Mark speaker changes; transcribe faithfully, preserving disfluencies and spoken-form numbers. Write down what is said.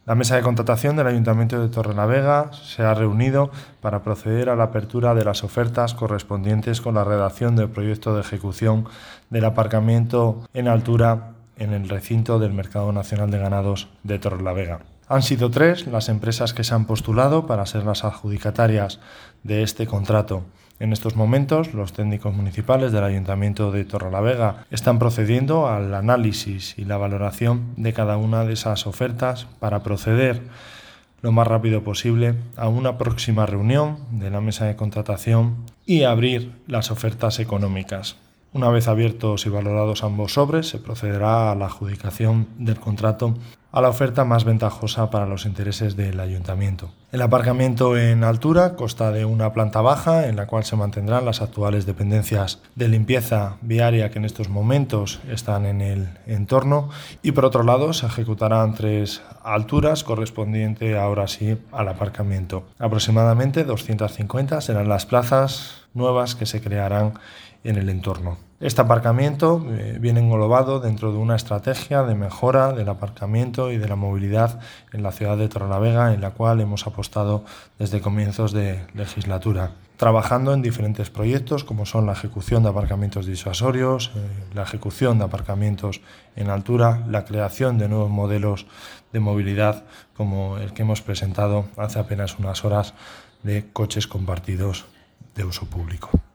Speaker 1: La mesa de contratación del Ayuntamiento de Torrelavega se ha reunido para proceder a la apertura de las ofertas correspondientes con la redacción del proyecto de ejecución del aparcamiento en altura en el recinto del Mercado Nacional de Ganados de Torrelavega. Han sido tres las empresas que se han postulado para ser las adjudicatarias de este contrato. En estos momentos, los técnicos municipales del Ayuntamiento de Torrelavega están procediendo al análisis y la valoración de cada una de esas ofertas para proceder lo más rápido posible a una próxima reunión de la mesa de contratación y abrir las ofertas económicas. Una vez abiertos y valorados ambos sobres, se procederá a la adjudicación del contrato a la oferta más ventajosa para los intereses del Ayuntamiento. El aparcamiento en altura consta de una planta baja en la cual se mantendrán las actuales dependencias de limpieza viaria que en estos momentos están en el entorno y por otro lado se ejecutarán tres alturas correspondientes ahora sí al aparcamiento. Aproximadamente doscientas cincuenta serán las plazas nuevas que se crearán en el entorno. Este aparcamiento eh, viene englobado dentro de una estrategia de mejora del aparcamiento y de la movilidad en la ciudad de Torrelavega, en la cual hemos apostado desde comienzos de legislatura, trabajando en diferentes proyectos como son la ejecución de aparcamientos disuasorios, eh, la ejecución de aparcamientos en altura, la creación de nuevos modelos de movilidad como el que hemos presentado hace apenas unas horas de coches compartidos de uso público.